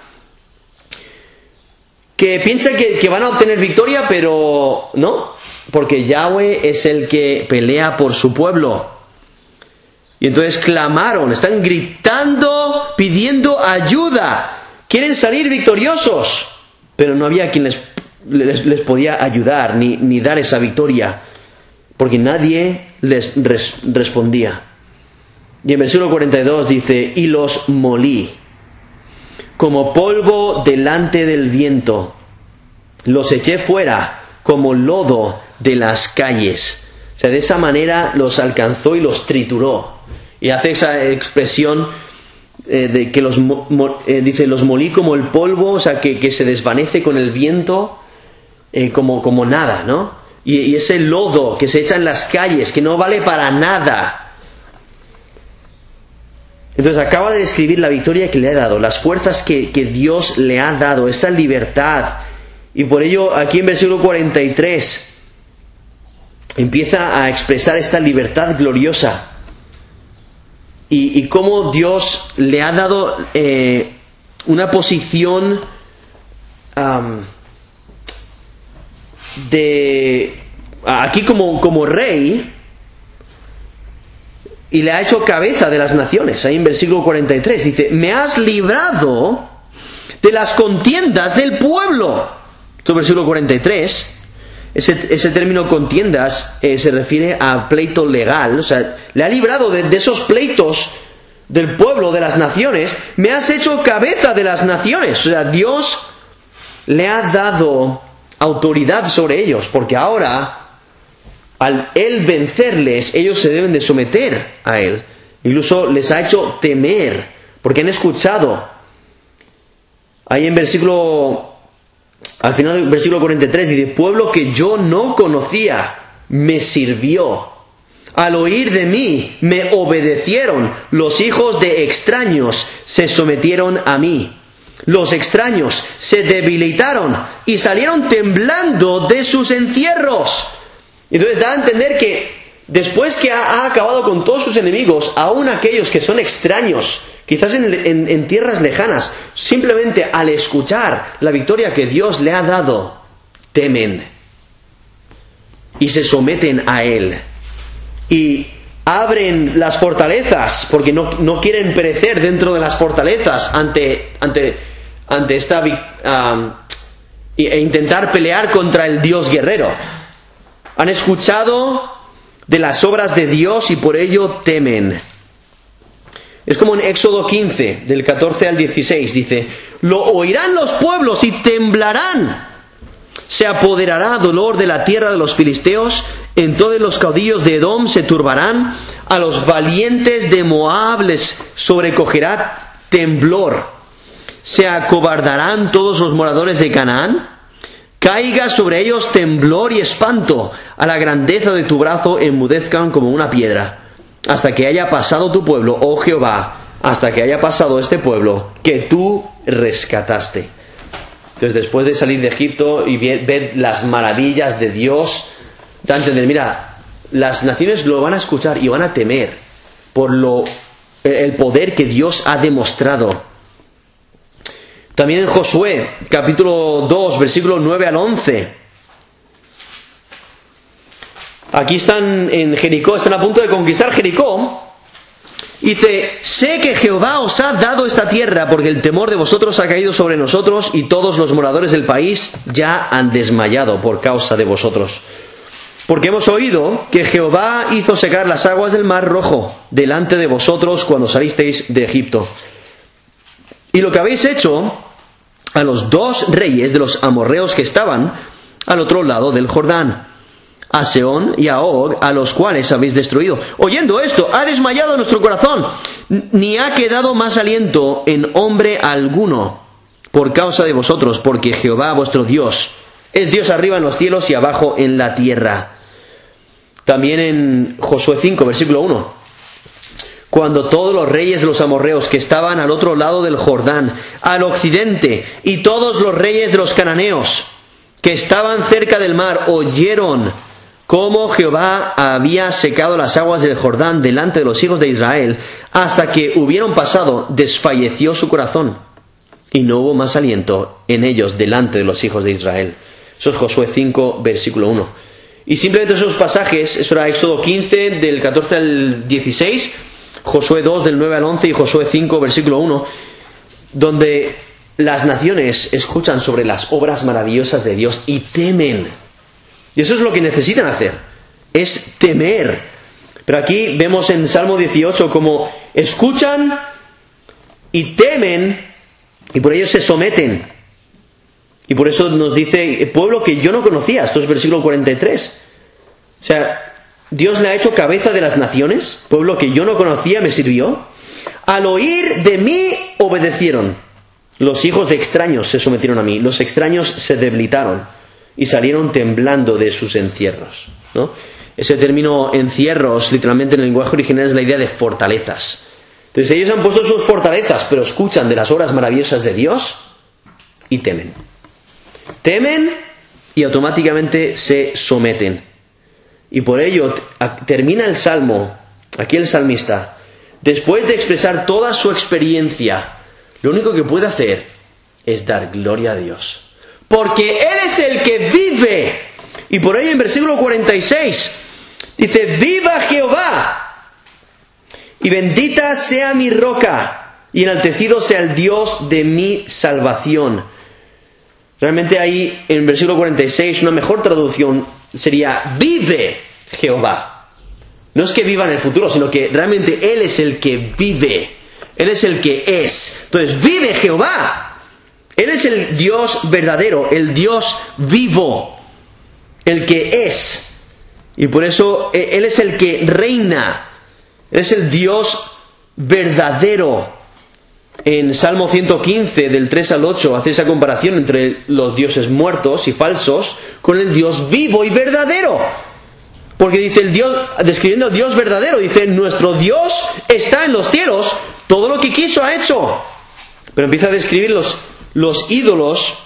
que piensan que, que van a obtener victoria, pero no, porque Yahweh es el que pelea por su pueblo. Y entonces clamaron, están gritando, pidiendo ayuda, quieren salir victoriosos, pero no había quien les, les, les podía ayudar ni, ni dar esa victoria, porque nadie les res, respondía. Y en versículo cuarenta y dos dice: y los molí como polvo delante del viento, los eché fuera como lodo de las calles. O sea, de esa manera los alcanzó y los trituró. Y hace esa expresión eh, de que los mo, eh, dice: los molí como el polvo, o sea, que, que se desvanece con el viento, eh, como, como nada, ¿no? Y, y ese lodo que se echa en las calles, que no vale para nada. Entonces acaba de describir la victoria que le ha dado, las fuerzas que, que Dios le ha dado, esa libertad. Y por ello aquí en versículo cuarenta y tres empieza a expresar esta libertad gloriosa. Y, y cómo Dios le ha dado eh, una posición um, de aquí como, como rey, y le ha hecho cabeza de las naciones. Ahí en versículo cuarenta y tres dice: me has librado de las contiendas del pueblo. Esto es versículo cuarenta y tres. Ese, ese término contiendas eh, se refiere a pleito legal. O sea, le ha librado de, de esos pleitos del pueblo, de las naciones. Me has hecho cabeza de las naciones. O sea, Dios le ha dado autoridad sobre ellos, porque ahora, al Él vencerles, ellos se deben de someter a Él. Incluso les ha hecho temer, porque han escuchado. Ahí en versículo... Al final del versículo cuarenta y tres dice: pueblo que yo no conocía me sirvió. Al oír de mí me obedecieron. Los hijos de extraños se sometieron a mí. Los extraños se debilitaron y salieron temblando de sus encierros. Entonces da a entender que después que ha, ha acabado con todos sus enemigos, aún aquellos que son extraños, quizás en, en, en tierras lejanas, simplemente al escuchar la victoria que Dios le ha dado, temen y se someten a Él y abren las fortalezas, porque no, no quieren perecer dentro de las fortalezas ante, ante, ante esta um, e intentar pelear contra el Dios guerrero. Han escuchado de las obras de Dios y por ello temen. Es como en Éxodo quince, del catorce al dieciséis, dice: lo oirán los pueblos y temblarán. Se apoderará dolor de la tierra de los filisteos, entonces los caudillos de Edom se turbarán, a los valientes de Moab les sobrecogerá temblor. Se acobardarán todos los moradores de Canaán, caiga sobre ellos temblor y espanto, a la grandeza de tu brazo enmudezcan como una piedra, hasta que haya pasado tu pueblo, oh Jehová, hasta que haya pasado este pueblo que tú rescataste. Entonces, después de salir de Egipto y ver las maravillas de Dios, da a entender, mira, las naciones lo van a escuchar y van a temer por lo, el poder que Dios ha demostrado. También en Josué, capítulo dos, versículos nueve al once. Aquí están en Jericó, están a punto de conquistar Jericó. Dice: sé que Jehová os ha dado esta tierra, porque el temor de vosotros ha caído sobre nosotros, y todos los moradores del país ya han desmayado por causa de vosotros. Porque hemos oído que Jehová hizo secar las aguas del mar Rojo delante de vosotros cuando salisteis de Egipto. Y lo que habéis hecho a los dos reyes de los amorreos que estaban al otro lado del Jordán, a Sehón y a Og, a los cuales habéis destruido. Oyendo esto, ha desmayado nuestro corazón, ni ha quedado más aliento en hombre alguno por causa de vosotros, porque Jehová vuestro Dios es Dios arriba en los cielos y abajo en la tierra. También en Josué cinco, versículo uno. Cuando todos los reyes de los amorreos que estaban al otro lado del Jordán, al occidente, y todos los reyes de los cananeos que estaban cerca del mar, oyeron cómo Jehová había secado las aguas del Jordán delante de los hijos de Israel, hasta que hubieron pasado, desfalleció su corazón, y no hubo más aliento en ellos delante de los hijos de Israel. Eso es Josué cinco, versículo uno. Y simplemente esos pasajes, eso era Éxodo quince, del catorce al dieciséis, Josué dos, del nueve al once, y Josué cinco, versículo uno, donde las naciones escuchan sobre las obras maravillosas de Dios y temen. Y eso es lo que necesitan hacer, es temer. Pero aquí vemos en Salmo dieciocho como escuchan y temen, y por ello se someten. Y por eso nos dice: pueblo que yo no conocía. Esto es versículo cuarenta y tres. O sea, Dios le ha hecho cabeza de las naciones, pueblo que yo no conocía me sirvió. Al oír de mí obedecieron. Los hijos de extraños se sometieron a mí. Los extraños se debilitaron y salieron temblando de sus encierros, ¿no? Ese término encierros, literalmente en el lenguaje original, es la idea de fortalezas. Entonces ellos han puesto sus fortalezas, pero escuchan de las obras maravillosas de Dios y temen. Temen y automáticamente se someten. Y por ello termina el salmo, aquí el salmista, después de expresar toda su experiencia, lo único que puede hacer es dar gloria a Dios. Porque Él es el que vive. Y por ello en versículo cuarenta y seis dice: viva Jehová, y bendita sea mi roca, y enaltecido sea el Dios de mi salvación. Realmente ahí en versículo cuarenta y seis una mejor traducción sería: vive Jehová. No es que viva en el futuro, sino que realmente Él es el que vive. Él es el que es. Entonces, vive Jehová. Él es el Dios verdadero, el Dios vivo, el que es. Y por eso Él es el que reina. Él es el Dios verdadero. En Salmo ciento quince, del tres al ocho, hace esa comparación entre los dioses muertos y falsos con el Dios vivo y verdadero. Porque dice el Dios, describiendo al Dios verdadero, dice: nuestro Dios está en los cielos, todo lo que quiso ha hecho. Pero empieza a describir los, los ídolos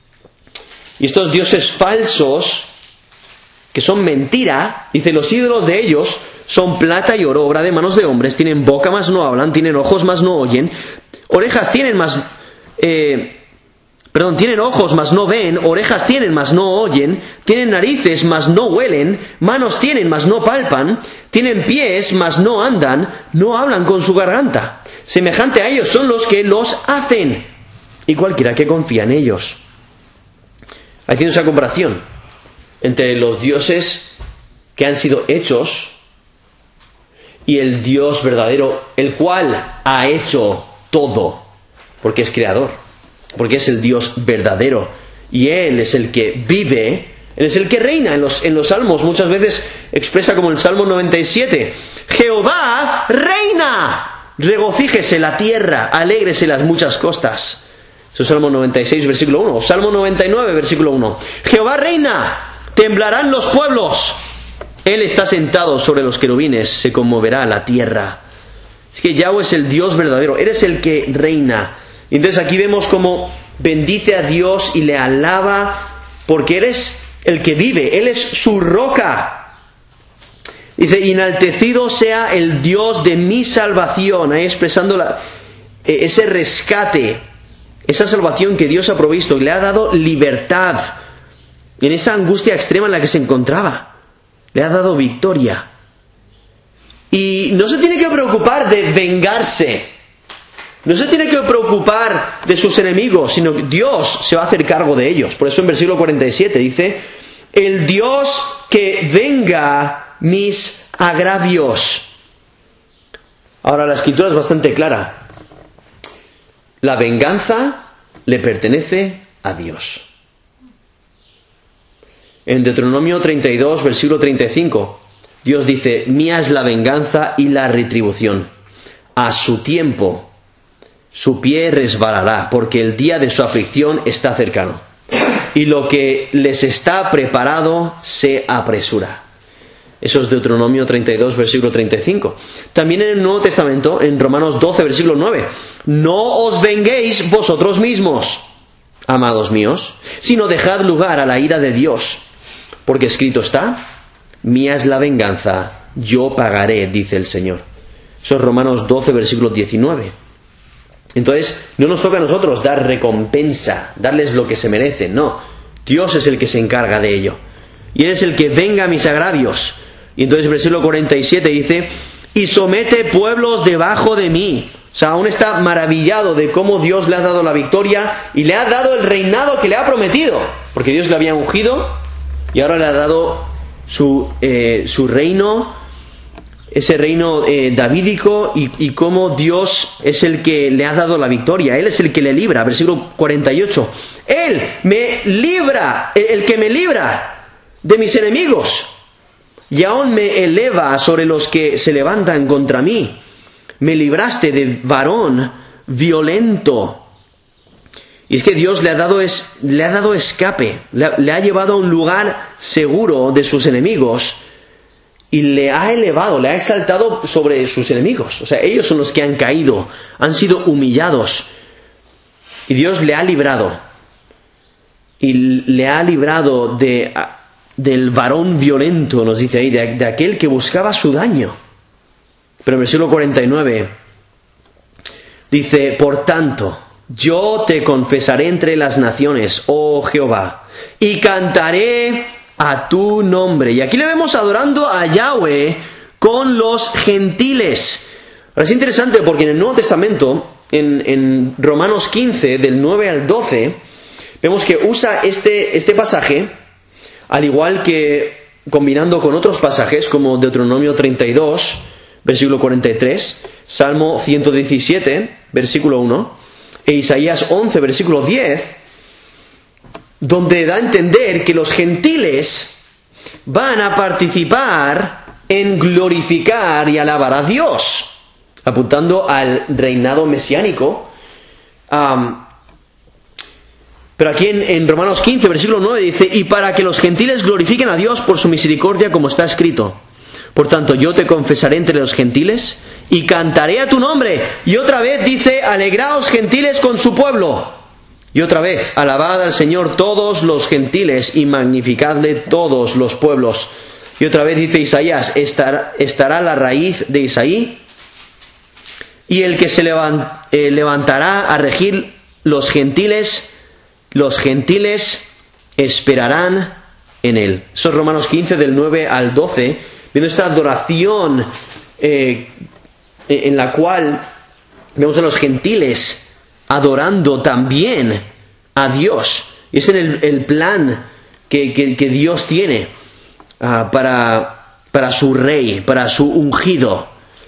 y estos dioses falsos, que son mentira. Dice: los ídolos de ellos son plata y oro, obra de manos de hombres, tienen boca mas no hablan, tienen ojos mas no oyen, orejas tienen mas... Eh, Perdón, tienen ojos, mas no ven, orejas tienen, mas no oyen, tienen narices, mas no huelen, manos tienen, mas no palpan, tienen pies, mas no andan, no hablan con su garganta. Semejante a ellos son los que los hacen, y cualquiera que confía en ellos. Haciendo esa comparación entre los dioses que han sido hechos y el Dios verdadero, el cual ha hecho todo, porque es creador, porque es el Dios verdadero, y Él es el que vive, Él es el que reina. En los, en los salmos muchas veces expresa como el Salmo noventa y siete, Jehová reina, regocíjese la tierra, alégrese las muchas costas. Eso es Salmo noventa y seis, versículo uno. Salmo noventa y nueve, versículo uno. Jehová reina, temblarán los pueblos. Él está sentado sobre los querubines, se conmoverá la tierra. Es que Yahweh es el Dios verdadero, Él es el que reina. Y entonces aquí vemos cómo bendice a Dios y le alaba, porque Él es el que vive, Él es su roca. Dice, enaltecido sea el Dios de mi salvación, ahí expresando la, ese rescate, esa salvación que Dios ha provisto, y le ha dado libertad en esa angustia extrema en la que se encontraba. Le ha dado victoria. Y no se tiene que preocupar de vengarse. No se tiene que preocupar de sus enemigos, sino que Dios se va a hacer cargo de ellos. Por eso en versículo cuarenta y siete dice, el Dios que venga mis agravios. Ahora la escritura es bastante clara. La venganza le pertenece a Dios. En Deuteronomio treinta y dos, versículo treinta y cinco, Dios dice, mía es la venganza y la retribución. A su tiempo su pie resbalará, porque el día de su aflicción está cercano, y lo que les está preparado se apresura. Eso es Deuteronomio treinta y dos, versículo treinta y cinco. También en el Nuevo Testamento, en Romanos doce, versículo nueve, no os venguéis vosotros mismos, amados míos, sino dejad lugar a la ira de Dios, porque escrito está, mía es la venganza, yo pagaré, dice el Señor. Eso es Romanos doce, versículo diecinueve. Entonces, no nos toca a nosotros dar recompensa, darles lo que se merecen, no. Dios es el que se encarga de ello. Y Él es el que venga a mis agravios. Y entonces, versículo cuarenta y siete dice, y somete pueblos debajo de mí. O sea, aún está maravillado de cómo Dios le ha dado la victoria y le ha dado el reinado que le ha prometido. Porque Dios le había ungido y ahora le ha dado su, eh, su reino, ese reino eh, davídico, y, y cómo Dios es el que le ha dado la victoria. Él es el que le libra. Versículo cuarenta y ocho. Él me libra, el que me libra de mis enemigos, y aún me eleva sobre los que se levantan contra mí. Me libraste de varón violento. Y es que Dios le ha dado, es, le ha dado escape, le ha, le ha llevado a un lugar seguro de sus enemigos, y le ha elevado, le ha exaltado sobre sus enemigos. O sea, ellos son los que han caído, han sido humillados, y Dios le ha librado. Y le ha librado de, del varón violento, nos dice ahí, de, de aquel que buscaba su daño. Pero en el versículo cuarenta y nueve dice, por tanto, yo te confesaré entre las naciones, oh Jehová, y cantaré a tu nombre. Y aquí le vemos adorando a Yahweh con los gentiles. Ahora es interesante porque en el Nuevo Testamento, en, en Romanos quince, del nueve al doce, vemos que usa este, este pasaje, al igual que combinando con otros pasajes como Deuteronomio treinta y dos, versículo cuarenta y tres, Salmo ciento diecisiete, versículo uno, e Isaías once, versículo diez, donde da a entender que los gentiles van a participar en glorificar y alabar a Dios, apuntando al reinado mesiánico. Um, pero aquí en, en Romanos quince, versículo nueve dice, y para que los gentiles glorifiquen a Dios por su misericordia, como está escrito. Por tanto, yo te confesaré entre los gentiles y cantaré a tu nombre. Y otra vez dice, alegraos gentiles con su pueblo. Y otra vez, alabad al Señor todos los gentiles y magnificadle todos los pueblos. Y otra vez dice Isaías, estará, estará la raíz de Isaí y el que se levant, eh, levantará a regir los gentiles, los gentiles esperarán en él. Eso es Romanos quince del nueve al doce, viendo esta adoración eh, en la cual vemos a los gentiles adorando también a Dios. Y es en el, el plan que, que, que Dios tiene uh, para, para su rey, para su ungido.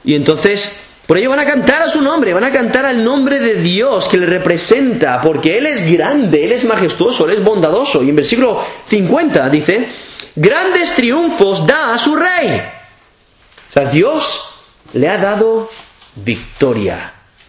Y entonces, por ello van a cantar a su nombre, van a cantar al nombre de Dios que le representa, porque Él es grande, Él es majestuoso, Él es bondadoso. Y en versículo cincuenta dice, grandes triunfos da a su rey. O sea, Dios le ha dado victoria.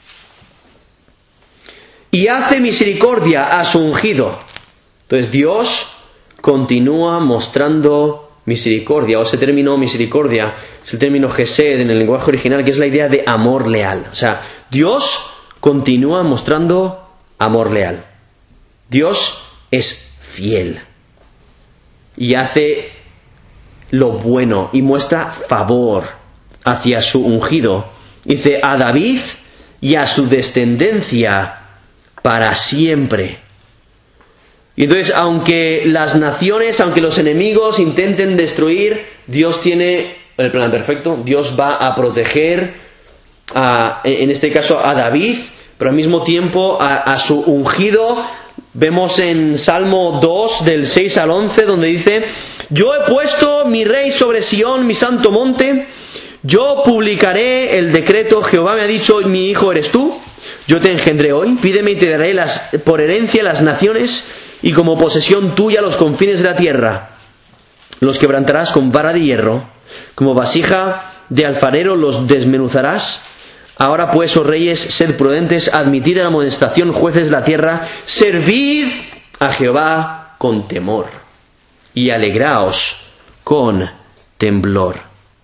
Y hace misericordia a su ungido. Entonces Dios continúa mostrando misericordia, o ese término misericordia es el término gesed en el lenguaje original, que es la idea de amor leal. O sea, Dios continúa mostrando amor leal. Dios es fiel y hace lo bueno y muestra favor hacia su ungido. Dice, a David y a su descendencia para siempre. Y entonces, aunque las naciones, aunque los enemigos intenten destruir, Dios tiene el plan perfecto. Dios va a proteger, a, en este caso, a David, pero al mismo tiempo a, a su ungido. Vemos en Salmo dos, del seis al once, donde dice, yo he puesto mi rey sobre Sión, mi santo monte. Yo publicaré el decreto. Jehová me ha dicho, mi hijo eres tú. Yo te engendré hoy. Pídeme y te daré las, por herencia las naciones, y como posesión tuya los confines de la tierra. Los quebrantarás con vara de hierro, como vasija de alfarero los desmenuzarás. Ahora pues, oh reyes, sed prudentes, admitid la amonestación, jueces de la tierra, servid a Jehová con temor, y alegraos con temblor.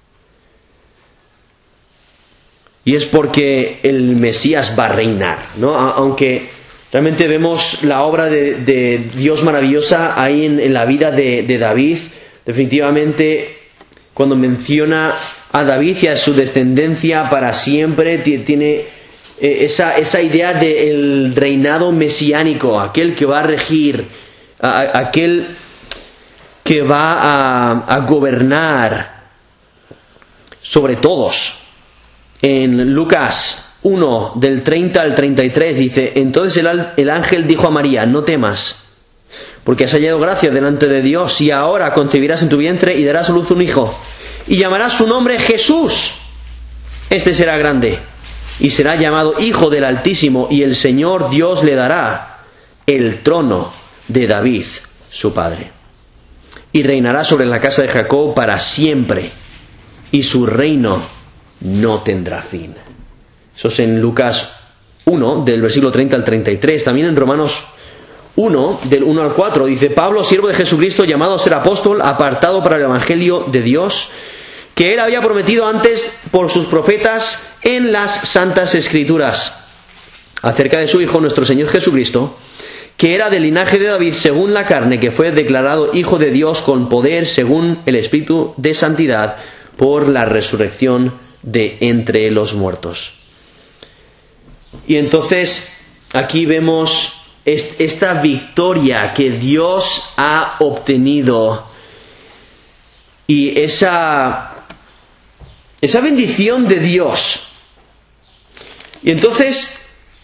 Y es porque el Mesías va a reinar, ¿no? Aunque realmente vemos la obra de, de Dios maravillosa ahí en, en la vida de, de David. Definitivamente, cuando menciona a David y a su descendencia para siempre, tiene esa, esa idea del reinado mesiánico, aquel que va a regir, a, aquel que va a, a gobernar sobre todos. En Lucas uno, del treinta al treinta y tres, dice, entonces el, el ángel dijo a María, no temas, porque has hallado gracia delante de Dios, y ahora concebirás en tu vientre y darás a luz un hijo, y llamarás su nombre Jesús. Este será grande, y será llamado Hijo del Altísimo, y el Señor Dios le dará el trono de David, su padre. Y reinará sobre la casa de Jacob para siempre, y su reino no tendrá fin. Eso es en Lucas uno, del versículo treinta al treinta y tres. También en Romanos uno, del uno al cuatro, dice, Pablo, siervo de Jesucristo, llamado a ser apóstol, apartado para el evangelio de Dios, que él había prometido antes por sus profetas en las santas escrituras, acerca de su Hijo, nuestro Señor Jesucristo, que era del linaje de David según la carne, que fue declarado Hijo de Dios con poder según el Espíritu de santidad, por la resurrección de entre los muertos. Y entonces aquí vemos esta victoria que Dios ha obtenido y esa, esa bendición de Dios. Y entonces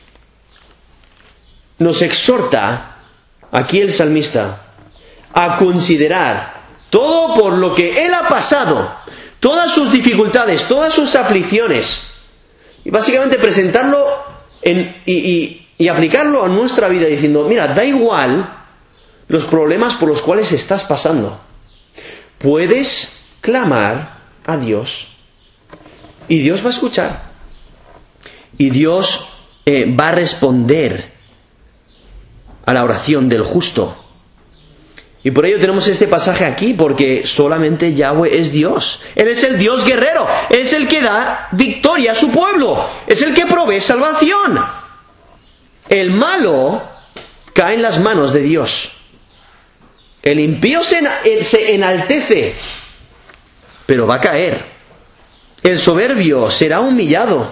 nos exhorta aquí el salmista a considerar todo por lo que él ha pasado, todas sus dificultades, todas sus aflicciones, y básicamente presentarlo en, y, y, y aplicarlo a nuestra vida diciendo, mira, da igual los problemas por los cuales estás pasando. Puedes clamar a Dios y Dios va a escuchar. Y Dios eh, va a responder a la oración del justo. Y por ello tenemos este pasaje aquí, porque solamente Yahweh es Dios. Él es el Dios guerrero, es el que da victoria a su pueblo, es el que provee salvación. El malo cae en las manos de Dios. El impío se, se enaltece, pero va a caer. El soberbio será humillado,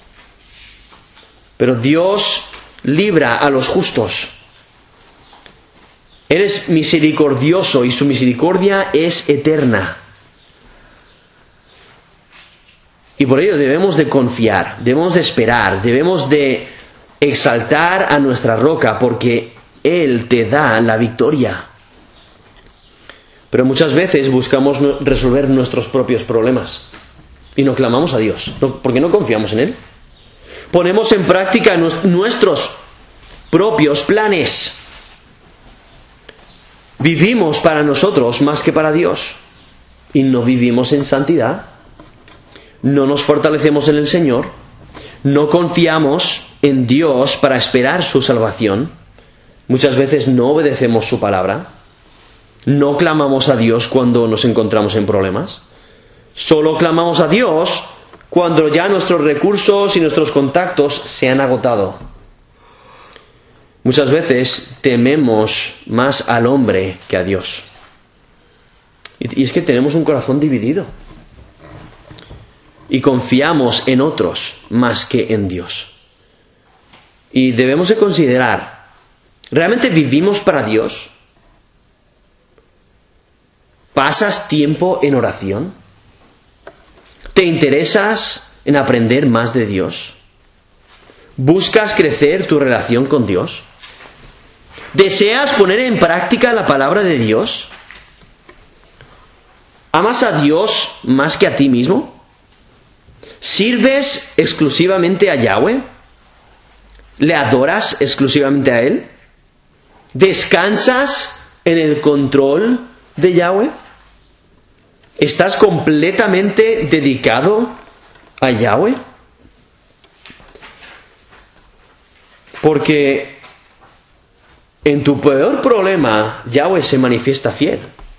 pero Dios libra a los justos. Él es misericordioso y su misericordia es eterna. Y por ello debemos de confiar, debemos de esperar, debemos de exaltar a nuestra roca, porque Él te da la victoria. Pero muchas veces buscamos resolver nuestros propios problemas. y no clamamos a Dios, no, porque no confiamos en Él. Ponemos en práctica nuestros propios planes. Vivimos para nosotros más que para Dios. Y no vivimos en santidad. No nos fortalecemos en el Señor. No confiamos en Dios para esperar su salvación. Muchas veces no obedecemos su palabra. No clamamos a Dios cuando nos encontramos en problemas. Solo clamamos a Dios cuando ya nuestros recursos y nuestros contactos se han agotado. Muchas veces tememos más al hombre que a Dios. Y es que tenemos un corazón dividido. Y confiamos en otros más que en Dios. Y debemos de considerar, ¿realmente vivimos para Dios? ¿Pasas tiempo en oración? ¿Te interesas en aprender más de Dios? ¿Buscas crecer tu relación con Dios? ¿Deseas poner en práctica la palabra de Dios? ¿Amas a Dios más que a ti mismo? ¿Sirves exclusivamente a Yahweh? ¿Le adoras exclusivamente a Él? ¿Descansas en el control de Yahweh? ¿Estás completamente dedicado a Yahweh? Porque en tu peor problema, Yahweh se manifiesta fiel.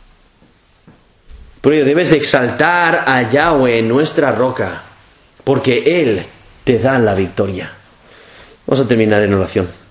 Por ello debes de exaltar a Yahweh, nuestra roca, porque Él te da la victoria. Vamos a terminar en oración.